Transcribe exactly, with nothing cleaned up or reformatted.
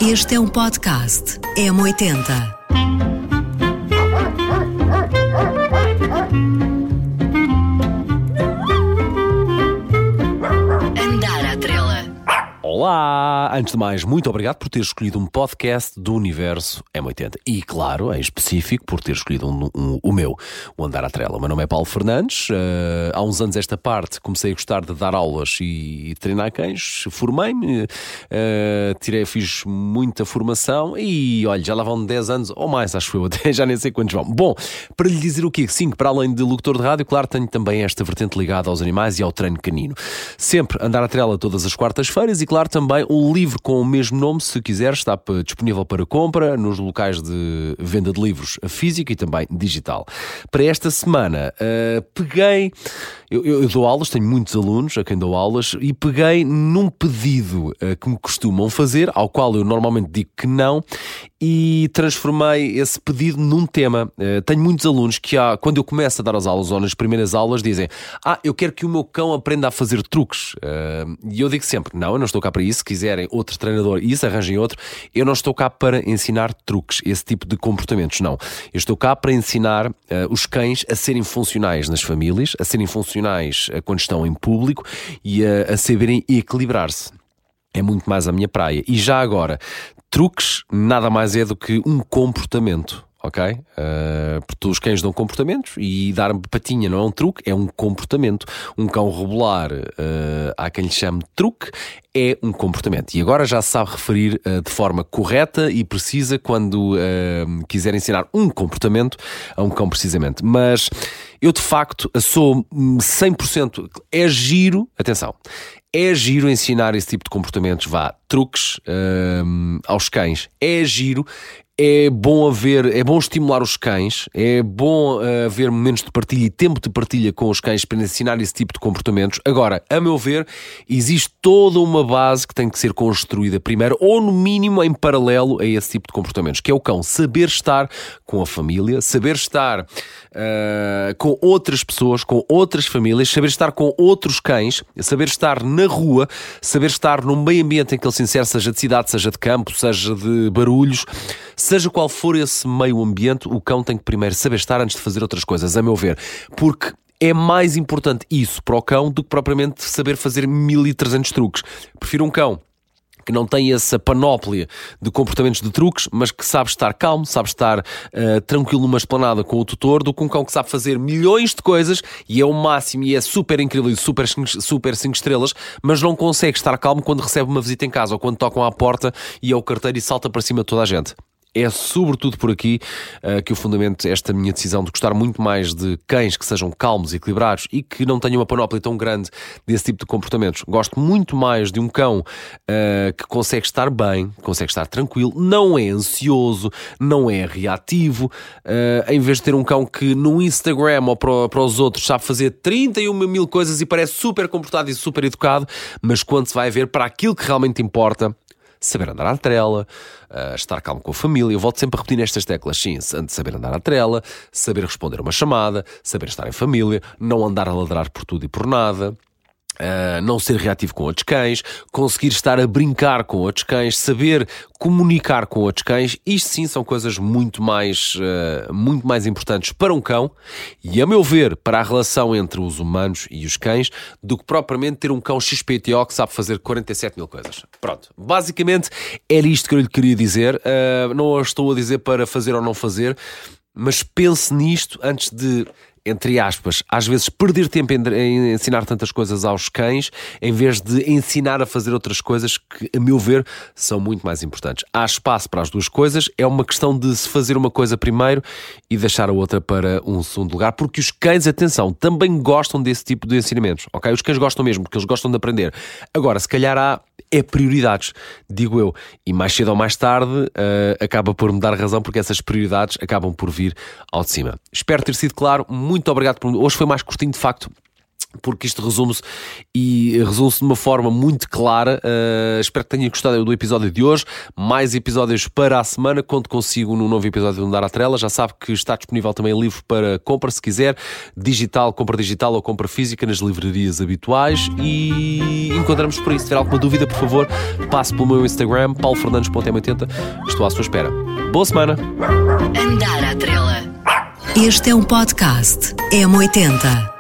Este é um podcast M oitenta. Andar à trela. Olá! Antes de mais, muito obrigado por ter escolhido um podcast do universo M oitenta. E, claro, em específico, por ter escolhido um, um, o meu, o Andar à Trela. O meu nome é Paulo Fernandes. Uh, há uns anos esta parte comecei a gostar de dar aulas e, e treinar cães. Formei-me, uh, tirei, fiz muita formação e, olha, já lá vão dez anos ou mais, acho eu, até já nem sei quantos vão. Bom, para lhe dizer o quê? Sim, para além de locutor de rádio, claro, tenho também esta vertente ligada aos animais e ao treino canino. Sempre Andar à Trela todas as quartas-feiras e, claro, também um livro com o mesmo nome, se quiser, está disponível para compra nos locais de venda de livros físico e também digital. Para esta semana, uh, peguei... Eu, eu, eu dou aulas, tenho muitos alunos a quem dou aulas e peguei num pedido uh, que me costumam fazer, ao qual eu normalmente digo que não, e transformei esse pedido num tema. Uh, tenho muitos alunos que, há, quando eu começo a dar as aulas ou nas primeiras aulas, dizem: ah, eu quero que o meu cão aprenda a fazer truques. Uh, e eu digo sempre: não, eu não estou cá para isso. Se quiserem outro treinador, isso, arranjem outro. Eu não estou cá para ensinar truques, esse tipo de comportamentos, não. Eu estou cá para ensinar uh, os cães a serem funcionais nas famílias, a serem funcionais uh, quando estão em público e uh, a saberem equilibrar-se. É muito mais a minha praia. E já agora, truques nada mais é do que um comportamento. Ok? Uh, porque os cães dão comportamentos e dar patinha não é um truque, é um comportamento. Um cão rebolar, uh, há quem lhe chame de truque, é um comportamento. E agora já se sabe referir uh, de forma correta e precisa quando uh, quiser ensinar um comportamento a um cão precisamente. Mas eu de facto sou cem por cento, é giro, atenção, é giro ensinar esse tipo de comportamentos, vá, truques uh, aos cães, é giro. É bom haver, é bom estimular os cães, é bom uh, haver momentos de partilha e tempo de partilha com os cães para ensinar esse tipo de comportamentos. Agora, a meu ver, existe toda uma base que tem que ser construída primeiro, ou no mínimo em paralelo a esse tipo de comportamentos, que é o cão saber estar com a família, saber estar uh, com outras pessoas, com outras famílias, saber estar com outros cães, saber estar na rua, saber estar num meio ambiente em que ele se insere, seja de cidade, seja de campo, seja de barulhos. Seja qual for esse meio ambiente, o cão tem que primeiro saber estar antes de fazer outras coisas, a meu ver. Porque é mais importante isso para o cão do que propriamente saber fazer mil e trezentos truques. Prefiro um cão que não tem essa panóplia de comportamentos de truques, mas que sabe estar calmo, sabe estar uh, tranquilo numa esplanada com o tutor, do que um cão que sabe fazer milhões de coisas e é o máximo e é super incrível e super, super cinco estrelas, mas não consegue estar calmo quando recebe uma visita em casa ou quando tocam à porta e é o carteiro e salta para cima de toda a gente. É sobretudo por aqui uh, que eu fundamento esta minha decisão de gostar muito mais de cães que sejam calmos e equilibrados e que não tenham uma panóplia tão grande desse tipo de comportamentos. Gosto muito mais de um cão uh, que consegue estar bem, consegue estar tranquilo, não é ansioso, não é reativo, uh, em vez de ter um cão que no Instagram ou para, para os outros sabe fazer trinta e uma mil coisas e parece super comportado e super educado, mas quando se vai ver para aquilo que realmente importa, saber andar à trela, uh, estar calmo com a família. Eu volto sempre a repetir nestas teclas, sim, saber andar à trela, saber responder uma chamada, saber estar em família, não andar a ladrar por tudo e por nada. Uh, não ser reativo com outros cães, conseguir estar a brincar com outros cães, saber comunicar com outros cães. Isto sim são coisas muito mais, uh, muito mais importantes para um cão e, a meu ver, para a relação entre os humanos e os cães, do que propriamente ter um cão X P T O que sabe fazer quarenta e sete mil coisas. Pronto, basicamente era isto que eu lhe queria dizer. Uh, não estou a dizer para fazer ou não fazer, mas pense nisto antes de, entre aspas, às vezes perder tempo em ensinar tantas coisas aos cães, em vez de ensinar a fazer outras coisas que, a meu ver, são muito mais importantes. Há espaço para as duas coisas, é uma questão de se fazer uma coisa primeiro e deixar a outra para um segundo lugar, porque os cães, atenção, também gostam desse tipo de ensinamentos, ok? Os cães gostam mesmo, porque eles gostam de aprender. Agora, se calhar há é prioridades, digo eu, e mais cedo ou mais tarde uh, acaba por me dar razão, porque essas prioridades acabam por vir ao de cima. Espero ter sido claro, muito obrigado por... Hoje foi mais curtinho, de facto. porque isto resume-se e resume-se de uma forma muito clara. Uh, espero que tenha gostado do episódio de hoje. Mais episódios para a semana. Conto consigo no novo episódio de Andar à Trela. Já sabe que está disponível também livro para compra, se quiser. Digital, compra digital ou compra física nas livrarias habituais. E encontramos por aí. Se tiver alguma dúvida, por favor, passe pelo meu Instagram, paulo fernandes ponto m oitenta. Estou à sua espera. Boa semana. Andar à Trela. Este é um podcast M oitenta.